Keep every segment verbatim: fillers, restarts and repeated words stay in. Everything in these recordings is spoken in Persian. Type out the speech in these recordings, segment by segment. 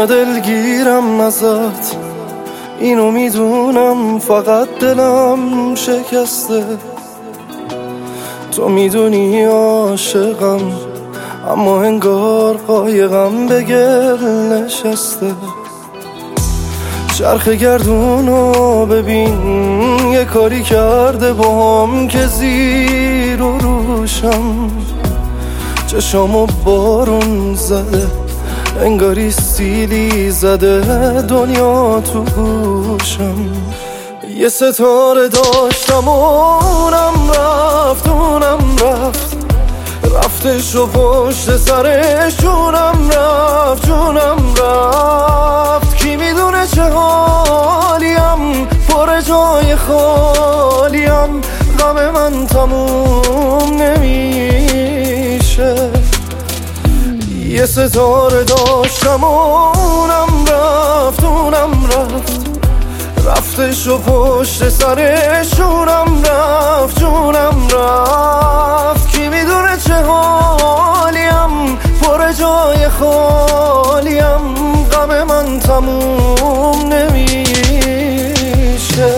دنیا دلگیرم ازت، اینو میدونم، فقط دلم شکسته. تو میدونی عاشقم، اما انگار قایقم به گل نشسته. چرخ گردونو ببین، یه کاری کرده باهم که زیر و روشم. چشامو بارون زده، انگاری سیلی زده دنیا تو گوشم. یه ستاره داشتم و اونم رفت، اونم رفت رفتش و پشت سرش جونم رفت، جونم رفت. کی میدونه چه حالیم، پر جای خالیم، غم من تموم نمیشه. یه ستاره داشتم و اونم رفت، اونم رفت رفتش و پشت سرش جونم رفت، جونم رفت. کی میدونه چه حالیم، پر جای خالیم، غم من تموم نمیشه.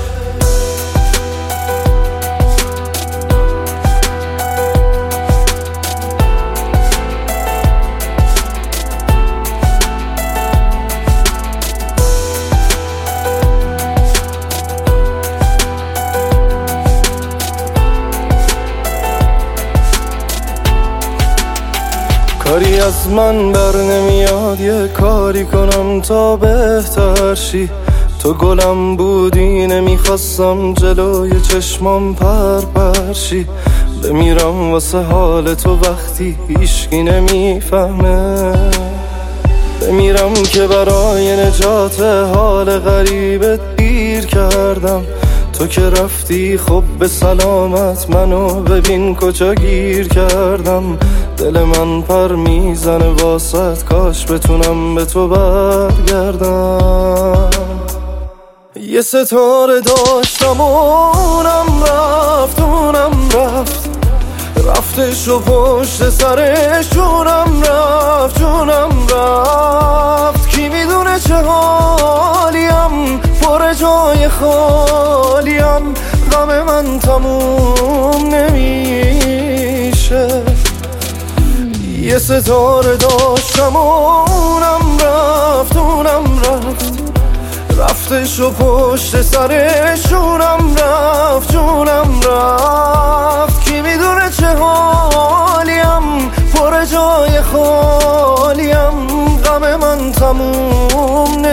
کاری از من بر نمیاد، یه کاری کنم تا بهتر شی. تو گلم بودی، نمیخواستم جلوی چشمام پر پرشی. بمیرم واسه حال تو وقتی هیچکی نمیفهمه. بمیرم که برای نجات حال غریبت دیر کردم. تو که رفتی خب به سلامت، منو ببین کجا گیر کردم. دل من پر میزنه واسط، کاش بتونم به تو برگردم. یه ستاره داشتم و اونم رفت، اونم رفت رفتش و پشت سرش جونم رفت، جونم رفت. کی میدونه چه حالیم، پر جای خالیم، غم من تموم نمیشه. یه ستاره داشتم و اونم رفت، اونم رفت رفتش و پشت سرش جونم رفت، جونم رفت. کی میدونه چه حالیم، پر جای خالیم، غم من تموم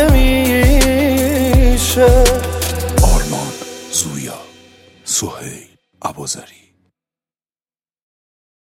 نمیشه. آرمان زویا، سهیل ابوذری.